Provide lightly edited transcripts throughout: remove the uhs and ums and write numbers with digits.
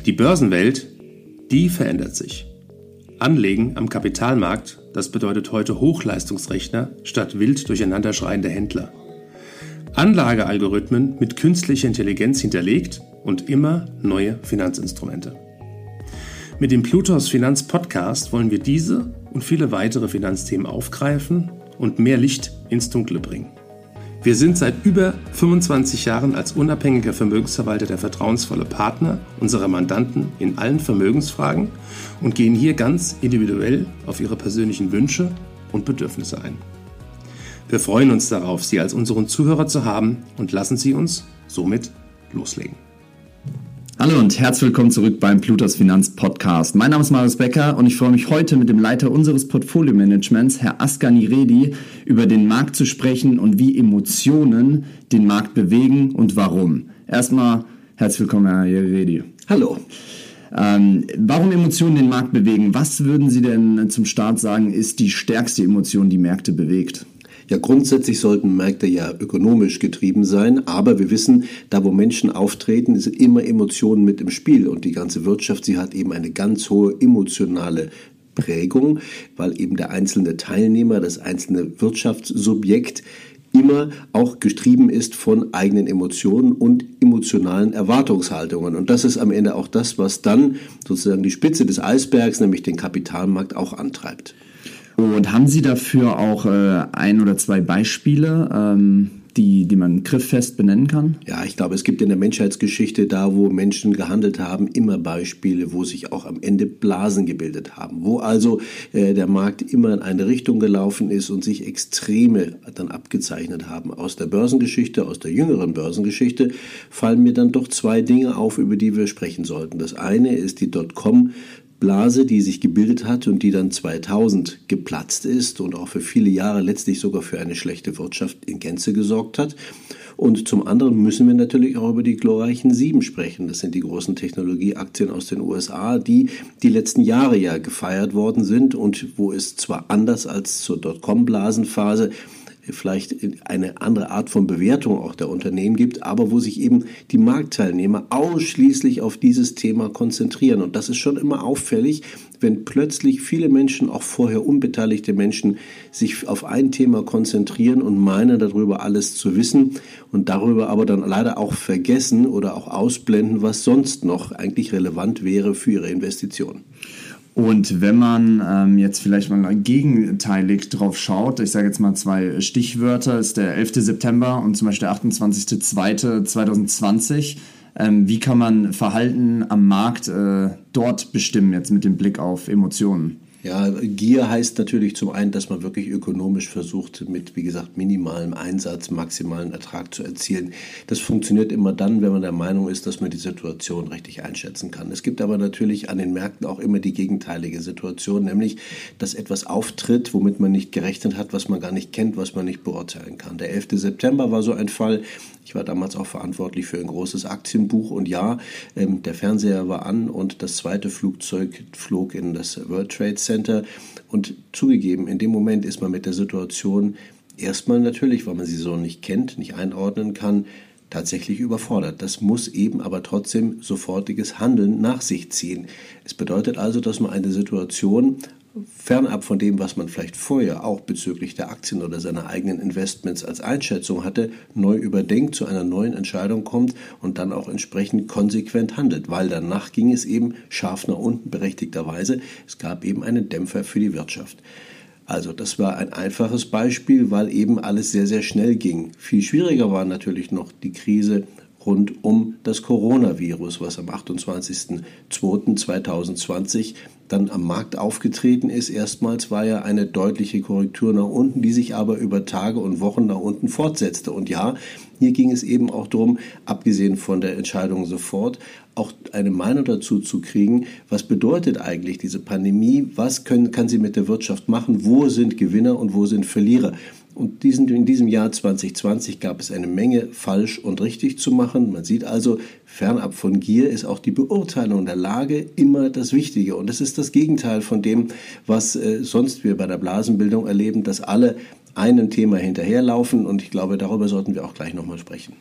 Die Börsenwelt, die verändert sich. Anlegen am Kapitalmarkt, das bedeutet heute Hochleistungsrechner statt wild durcheinanderschreiende Händler. Anlagealgorithmen mit künstlicher Intelligenz hinterlegt und immer neue Finanzinstrumente. Mit dem Plutos Finanz Podcast wollen wir diese und viele weitere Finanzthemen aufgreifen und mehr Licht ins Dunkle bringen. Wir sind seit über 25 Jahren als unabhängiger Vermögensverwalter der vertrauensvolle Partner unserer Mandanten in allen Vermögensfragen und gehen hier ganz individuell auf ihre persönlichen Wünsche und Bedürfnisse ein. Wir freuen uns darauf, Sie als unseren Zuhörer zu haben und lassen Sie uns somit loslegen. Hallo und herzlich willkommen zurück beim Plutos Finanz Podcast. Mein Name ist Marius Becker und ich freue mich heute mit dem Leiter unseres Portfolio-Managements, Herr Asghar Niredi, über den Markt zu sprechen und wie Emotionen den Markt bewegen und warum. Erstmal herzlich willkommen, Herr Niredi. Hallo. Warum Emotionen den Markt bewegen? Was würden Sie denn zum Start sagen, ist die stärkste Emotion, die Märkte bewegt? Ja, grundsätzlich sollten Märkte ja ökonomisch getrieben sein, aber wir wissen, da wo Menschen auftreten, sind immer Emotionen mit im Spiel und die ganze Wirtschaft, sie hat eben eine ganz hohe emotionale Prägung, weil eben der einzelne Teilnehmer, das einzelne Wirtschaftssubjekt immer auch getrieben ist von eigenen Emotionen und emotionalen Erwartungshaltungen. Und das ist am Ende auch das, was dann sozusagen die Spitze des Eisbergs, nämlich den Kapitalmarkt, auch antreibt. Und haben Sie dafür auch ein oder zwei Beispiele, die man grifffest benennen kann? Ja, ich glaube, es gibt in der Menschheitsgeschichte, da wo Menschen gehandelt haben, immer Beispiele, wo sich auch am Ende Blasen gebildet haben, wo also der Markt immer in eine Richtung gelaufen ist und sich Extreme dann abgezeichnet haben. Aus der Börsengeschichte, aus der jüngeren Börsengeschichte fallen mir dann doch zwei Dinge auf, über die wir sprechen sollten. Das eine ist die Dotcom-Blase, die sich gebildet hat und die dann 2000 geplatzt ist und auch für viele Jahre letztlich sogar für eine schlechte Wirtschaft in Gänze gesorgt hat. Und zum anderen müssen wir natürlich auch über die glorreichen 7 sprechen. Das sind die großen Technologieaktien aus den USA, die letzten Jahre ja gefeiert worden sind und wo es zwar anders als zur Dotcom-Blasenphase vielleicht eine andere Art von Bewertung auch der Unternehmen gibt, aber wo sich eben die Marktteilnehmer ausschließlich auf dieses Thema konzentrieren. Und das ist schon immer auffällig, wenn plötzlich viele Menschen, auch vorher unbeteiligte Menschen, sich auf ein Thema konzentrieren und meinen, darüber alles zu wissen und darüber aber dann leider auch vergessen oder auch ausblenden, was sonst noch eigentlich relevant wäre für ihre Investitionen. Und wenn man jetzt vielleicht mal gegenteilig drauf schaut, ich sage jetzt mal 2 Stichwörter, ist der 11. September und zum Beispiel der 28.02.2020. Wie kann man Verhalten am Markt dort bestimmen, jetzt mit dem Blick auf Emotionen? Ja, Gier heißt natürlich zum einen, dass man wirklich ökonomisch versucht, mit, wie gesagt, minimalem Einsatz maximalen Ertrag zu erzielen. Das funktioniert immer dann, wenn man der Meinung ist, dass man die Situation richtig einschätzen kann. Es gibt aber natürlich an den Märkten auch immer die gegenteilige Situation, nämlich, dass etwas auftritt, womit man nicht gerechnet hat, was man gar nicht kennt, was man nicht beurteilen kann. Der 11. September war so ein Fall. Ich war damals auch verantwortlich für ein großes Aktienbuch und ja, der Fernseher war an und das zweite Flugzeug flog in das World Trade Center und zugegeben, in dem Moment ist man mit der Situation erstmal natürlich, weil man sie so nicht kennt, nicht einordnen kann, tatsächlich überfordert. Das muss eben aber trotzdem sofortiges Handeln nach sich ziehen. Es bedeutet also, dass man eine Situation fernab von dem, was man vielleicht vorher auch bezüglich der Aktien oder seiner eigenen Investments als Einschätzung hatte, neu überdenkt, zu einer neuen Entscheidung kommt und dann auch entsprechend konsequent handelt, weil danach ging es eben scharf nach unten, berechtigterweise. Es gab eben einen Dämpfer für die Wirtschaft. Also das war ein einfaches Beispiel, weil eben alles sehr, sehr schnell ging. Viel schwieriger war natürlich noch die Krise rund um das Coronavirus, was am 28.02.2020 dann am Markt aufgetreten ist. Erstmals war ja eine deutliche Korrektur nach unten, die sich aber über Tage und Wochen nach unten fortsetzte. Und ja, hier ging es eben auch darum, abgesehen von der Entscheidung sofort, auch eine Meinung dazu zu kriegen, was bedeutet eigentlich diese Pandemie, was kann sie mit der Wirtschaft machen, wo sind Gewinner und wo sind Verlierer. Und in diesem Jahr 2020 gab es eine Menge falsch und richtig zu machen. Man sieht also, fernab von Gier ist auch die Beurteilung der Lage immer das Wichtige. Und das ist das Gegenteil von dem, was sonst wir bei der Blasenbildung erleben, dass alle einem Thema hinterherlaufen. Und ich glaube, darüber sollten wir auch gleich nochmal sprechen.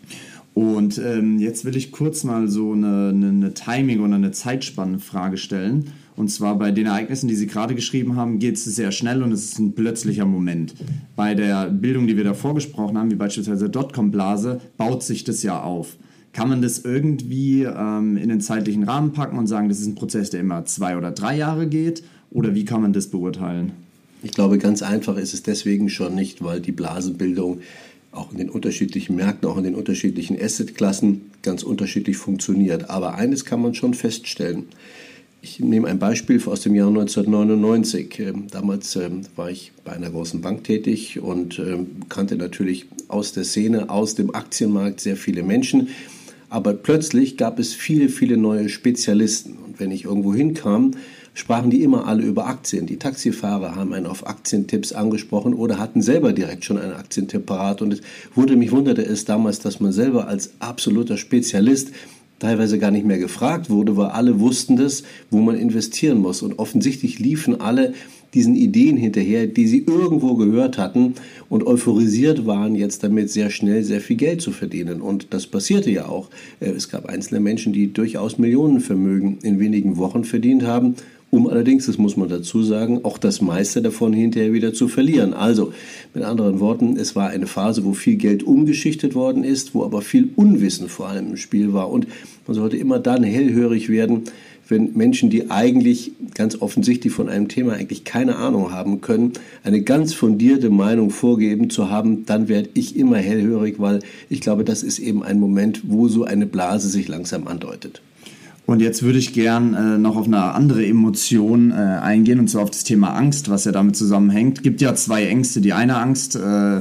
Und jetzt will ich kurz mal so eine Timing- oder eine Zeitspannenfrage stellen. Und zwar bei den Ereignissen, die Sie gerade geschrieben haben, geht es sehr schnell und es ist ein plötzlicher Moment. Bei der Bildung, die wir davor gesprochen haben, wie beispielsweise Dotcom-Blase, baut sich das ja auf. Kann man das irgendwie in den zeitlichen Rahmen packen und sagen, das ist ein Prozess, der immer 2 oder 3 Jahre geht? Oder wie kann man das beurteilen? Ich glaube, ganz einfach ist es deswegen schon nicht, weil die Blasenbildung auch in den unterschiedlichen Märkten, auch in den unterschiedlichen Assetklassen ganz unterschiedlich funktioniert. Aber eines kann man schon feststellen. Ich nehme ein Beispiel aus dem Jahr 1999. Damals war ich bei einer großen Bank tätig und kannte natürlich aus der Szene, aus dem Aktienmarkt sehr viele Menschen. Aber plötzlich gab es viele, viele neue Spezialisten. Und wenn ich irgendwo hinkam, sprachen die immer alle über Aktien. Die Taxifahrer haben einen auf Aktientipps angesprochen oder hatten selber direkt schon einen Aktientipp parat. Und mich wunderte es damals, dass man selber als absoluter Spezialist teilweise gar nicht mehr gefragt wurde, weil alle wussten das, wo man investieren muss. Und offensichtlich liefen alle diesen Ideen hinterher, die sie irgendwo gehört hatten und euphorisiert waren, jetzt damit sehr schnell sehr viel Geld zu verdienen. Und das passierte ja auch. Es gab einzelne Menschen, die durchaus Millionenvermögen in wenigen Wochen verdient haben, um allerdings, das muss man dazu sagen, auch das meiste davon hinterher wieder zu verlieren. Also mit anderen Worten, es war eine Phase, wo viel Geld umgeschichtet worden ist, wo aber viel Unwissen vor allem im Spiel war. Und man sollte immer dann hellhörig werden, wenn Menschen, die eigentlich ganz offensichtlich von einem Thema eigentlich keine Ahnung haben können, eine ganz fundierte Meinung vorgeben zu haben, dann werde ich immer hellhörig, weil ich glaube, das ist eben ein Moment, wo so eine Blase sich langsam andeutet. Und jetzt würde ich gern noch auf eine andere Emotion eingehen, und zwar auf das Thema Angst, was ja damit zusammenhängt. Es gibt ja 2 Ängste. Die eine Angst,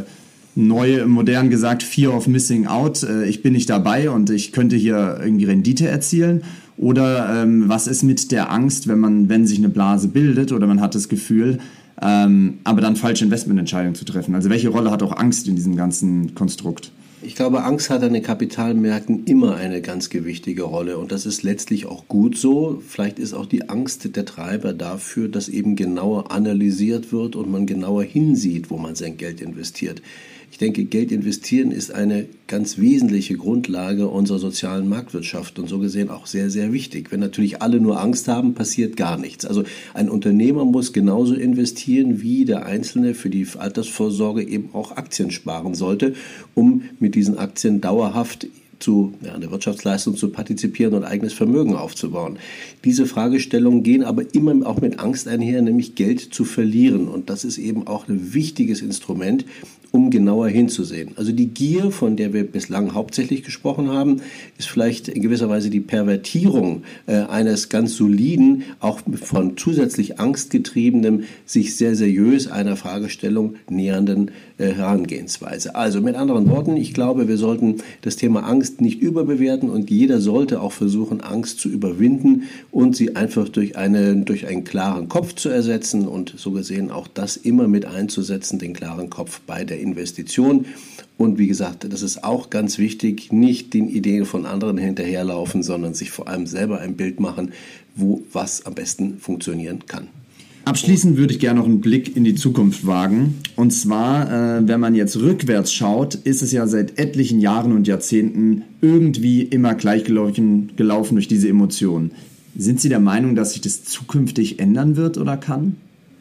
modern gesagt, Fear of Missing Out. Ich bin nicht dabei und ich könnte hier irgendwie Rendite erzielen. Oder was ist mit der Angst, wenn sich eine Blase bildet oder man hat das Gefühl, aber dann falsche Investmententscheidungen zu treffen? Also welche Rolle hat auch Angst in diesem ganzen Konstrukt? Ich glaube, Angst hat an den Kapitalmärkten immer eine ganz gewichtige Rolle und das ist letztlich auch gut so. Vielleicht ist auch die Angst der Treiber dafür, dass eben genauer analysiert wird und man genauer hinsieht, wo man sein Geld investiert. Ich denke, Geld investieren ist eine ganz wesentliche Grundlage unserer sozialen Marktwirtschaft und so gesehen auch sehr, sehr wichtig. Wenn natürlich alle nur Angst haben, passiert gar nichts. Also ein Unternehmer muss genauso investieren, wie der Einzelne für die Altersvorsorge eben auch Aktien sparen sollte, um mit diesen Aktien dauerhaft an der Wirtschaftsleistung zu partizipieren und eigenes Vermögen aufzubauen. Diese Fragestellungen gehen aber immer auch mit Angst einher, nämlich Geld zu verlieren. Und das ist eben auch ein wichtiges Instrument, um genauer hinzusehen. Also die Gier, von der wir bislang hauptsächlich gesprochen haben, ist vielleicht in gewisser Weise die Pervertierung eines ganz soliden, auch von zusätzlich angstgetriebenem, sich sehr seriös einer Fragestellung nähernden Herangehensweise. Also mit anderen Worten, ich glaube, wir sollten das Thema Angst nicht überbewerten und jeder sollte auch versuchen, Angst zu überwinden und sie einfach durch einen klaren Kopf zu ersetzen und so gesehen auch das immer mit einzusetzen, den klaren Kopf bei der Investition. Und wie gesagt, das ist auch ganz wichtig, nicht den Ideen von anderen hinterherlaufen, sondern sich vor allem selber ein Bild machen, was am besten funktionieren kann. Abschließend würde ich gerne noch einen Blick in die Zukunft wagen. Und zwar, wenn man jetzt rückwärts schaut, ist es ja seit etlichen Jahren und Jahrzehnten irgendwie immer gleich gelaufen durch diese Emotionen. Sind Sie der Meinung, dass sich das zukünftig ändern wird oder kann?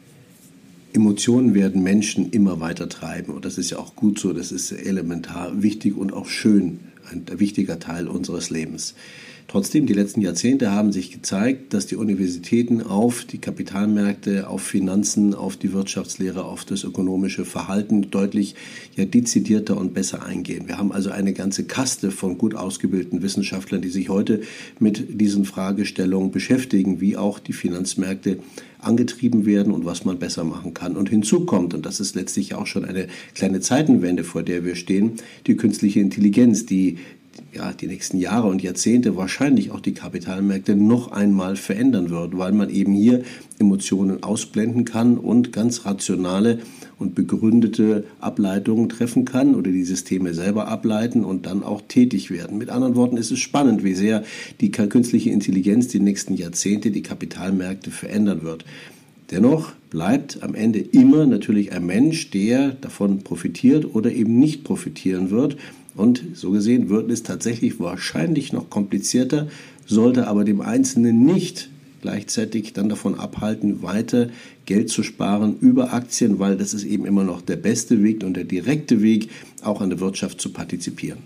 Emotionen werden Menschen immer weiter treiben und das ist ja auch gut so, das ist elementar wichtig und auch schön, ein wichtiger Teil unseres Lebens. Trotzdem, die letzten Jahrzehnte haben sich gezeigt, dass die Universitäten auf die Kapitalmärkte, auf Finanzen, auf die Wirtschaftslehre, auf das ökonomische Verhalten deutlich dezidierter und besser eingehen. Wir haben also eine ganze Kaste von gut ausgebildeten Wissenschaftlern, die sich heute mit diesen Fragestellungen beschäftigen, wie auch die Finanzmärkte angetrieben werden und was man besser machen kann. Und hinzu kommt, und das ist letztlich auch schon eine kleine Zeitenwende, vor der wir stehen, die künstliche Intelligenz, die nächsten Jahre und Jahrzehnte wahrscheinlich auch die Kapitalmärkte noch einmal verändern wird, weil man eben hier Emotionen ausblenden kann und ganz rationale und begründete Ableitungen treffen kann oder die Systeme selber ableiten und dann auch tätig werden. Mit anderen Worten ist es spannend, wie sehr die künstliche Intelligenz die nächsten Jahrzehnte die Kapitalmärkte verändern wird. Dennoch bleibt am Ende immer natürlich ein Mensch, der davon profitiert oder eben nicht profitieren wird. Und so gesehen wird es tatsächlich wahrscheinlich noch komplizierter, sollte aber dem Einzelnen nicht gleichzeitig dann davon abhalten, weiter Geld zu sparen über Aktien, weil das ist eben immer noch der beste Weg und der direkte Weg, auch an der Wirtschaft zu partizipieren.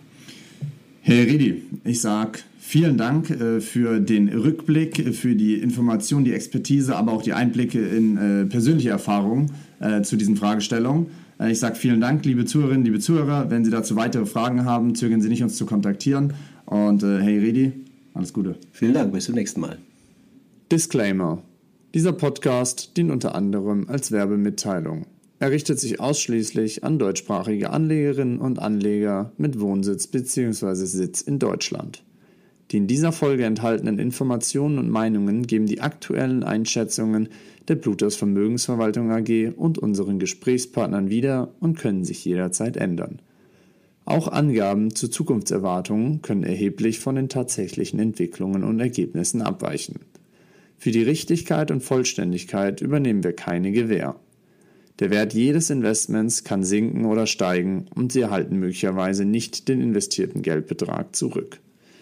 Herr Redi, ich sage vielen Dank für den Rückblick, für die Information, die Expertise, aber auch die Einblicke in persönliche Erfahrungen zu diesen Fragestellungen. Ich sage vielen Dank, liebe Zuhörerinnen, liebe Zuhörer. Wenn Sie dazu weitere Fragen haben, zögern Sie nicht, uns zu kontaktieren. Und hey Redi, alles Gute. Vielen Dank, bis zum nächsten Mal. Disclaimer. Dieser Podcast dient unter anderem als Werbemitteilung. Er richtet sich ausschließlich an deutschsprachige Anlegerinnen und Anleger mit Wohnsitz bzw. Sitz in Deutschland. Die in dieser Folge enthaltenen Informationen und Meinungen geben die aktuellen Einschätzungen der Plutos Vermögensverwaltung AG und unseren Gesprächspartnern wieder und können sich jederzeit ändern. Auch Angaben zu Zukunftserwartungen können erheblich von den tatsächlichen Entwicklungen und Ergebnissen abweichen. Für die Richtigkeit und Vollständigkeit übernehmen wir keine Gewähr. Der Wert jedes Investments kann sinken oder steigen und Sie erhalten möglicherweise nicht den investierten Geldbetrag zurück.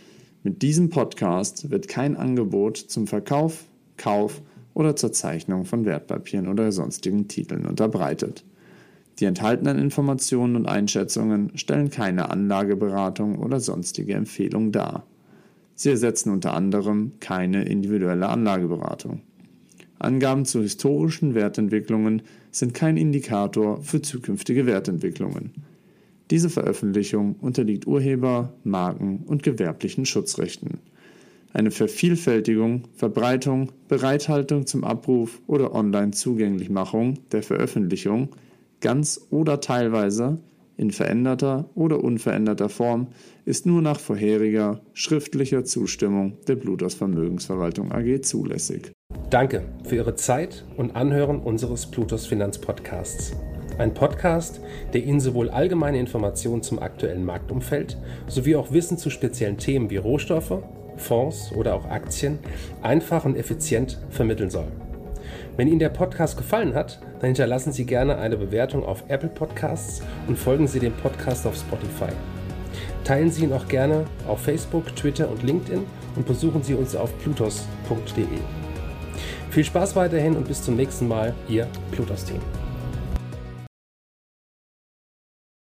Mit diesem Podcast wird kein Angebot zum Verkauf, Kauf oder zur Zeichnung von Wertpapieren oder sonstigen Titeln unterbreitet. Die enthaltenen Informationen und Einschätzungen stellen keine Anlageberatung oder sonstige Empfehlung dar. Sie ersetzen unter anderem keine individuelle Anlageberatung. Angaben zu historischen Wertentwicklungen sind kein Indikator für zukünftige Wertentwicklungen. Diese Veröffentlichung unterliegt Urheber-, Marken- und gewerblichen Schutzrechten. Eine Vervielfältigung, Verbreitung, Bereithaltung zum Abruf oder Online-Zugänglichmachung der Veröffentlichung, ganz oder teilweise, in veränderter oder unveränderter Form, ist nur nach vorheriger schriftlicher Zustimmung der Plutos Vermögensverwaltung AG zulässig. Danke für Ihre Zeit und Anhören unseres Plutos Finanzpodcasts. Ein Podcast, der Ihnen sowohl allgemeine Informationen zum aktuellen Marktumfeld sowie auch Wissen zu speziellen Themen wie Rohstoffe, Fonds oder auch Aktien einfach und effizient vermitteln soll. Wenn Ihnen der Podcast gefallen hat, dann hinterlassen Sie gerne eine Bewertung auf Apple Podcasts und folgen Sie dem Podcast auf Spotify. Teilen Sie ihn auch gerne auf Facebook, Twitter und LinkedIn und besuchen Sie uns auf plutos.de. Viel Spaß weiterhin und bis zum nächsten Mal, Ihr Plutos-Team.